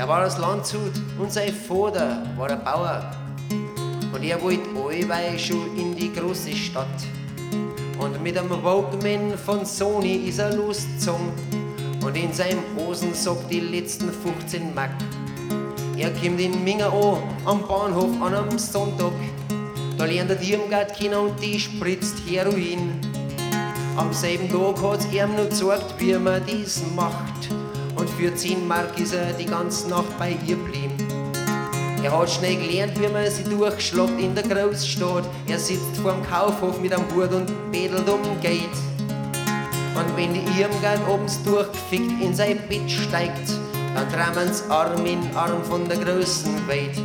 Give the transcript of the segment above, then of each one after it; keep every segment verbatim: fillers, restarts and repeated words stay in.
Er war das Landshut und sein Vater war der Bauer. Und er wollte allweil schon in die große Stadt. Und mit einem Walkman von Sony ist er losgezogen. Und in seinem Hosensack die letzten fünfzehn Mark. Er kommt in Minga an, am Bahnhof an einem Sonntag. Da lernt er die Irmgard kennen und die spritzt Heroin. Am selben Tag hat's ihm noch gezeigt, wie man das macht. Und für zehn Mark ist er die ganze Nacht bei ihr geblieben. Er hat schnell gelernt, wie man sie durchschlagt in der Großstadt. Er sitzt vorm Kaufhof mit am Hut und bedelt um Geld. Und wenn die Irmgard abends durchgefickt in sein Bett steigt, dann tramen's Arm in Arm von der großen Welt.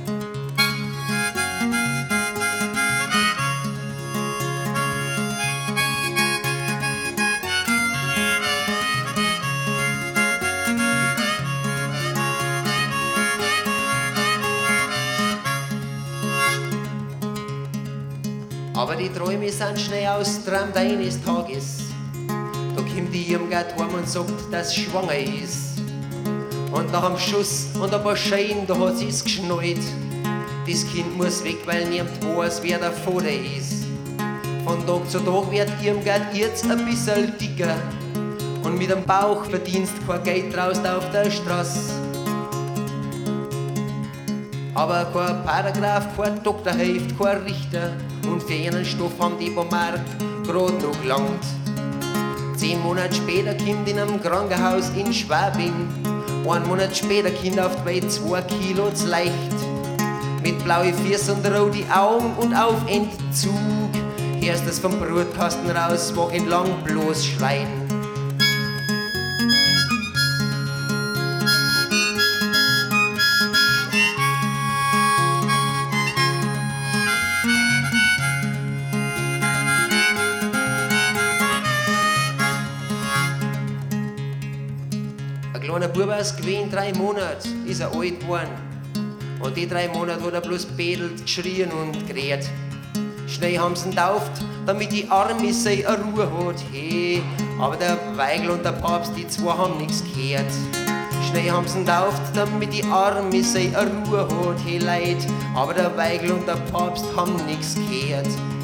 Aber die Träume sind schnell austräumt eines Tages. Da kommt die Irmgard heim und sagt, dass sie schwanger ist. Und nach dem Schuss und ein paar Schein, da hat sie's geschnallt. Das Kind muss weg, weil niemand weiß, wer der Vater ist. Von Tag zu Tag wird Irmgard jetzt ein bisschen dicker. Und mit dem Bauchverdienst kein Geld draußen auf der Straße. Aber kein Paragraph, kein Doktor hilft, kein Richter. Und für ihren Stoff haben die beim Markt grad noch gelangt. Zehn Monate später kommt in einem Krankenhaus in Schwabing. Einen Monat später kommt auf die Welt zwei Kilo zu leicht. Mit blaue Füße und rote Augen und auf Entzug. Hörst es vom Brutkasten raus, wochenlang bloß schreien. Ein kleiner Bub aus gewesen, drei Monate, ist er alt geworden. Und die drei Monate hat er bloß bedelt, geschrien und gerät. Schnell haben sie ihn getauft, damit die Arme sei eine Ruhe hat. Hey, aber der Weigl und der Papst, die zwei haben nichts gehört. Schnell haben sie ihn getauft, damit die Arme sei eine Ruhe hat. Hey Leid, aber der Weigl und der Papst haben nichts gehört.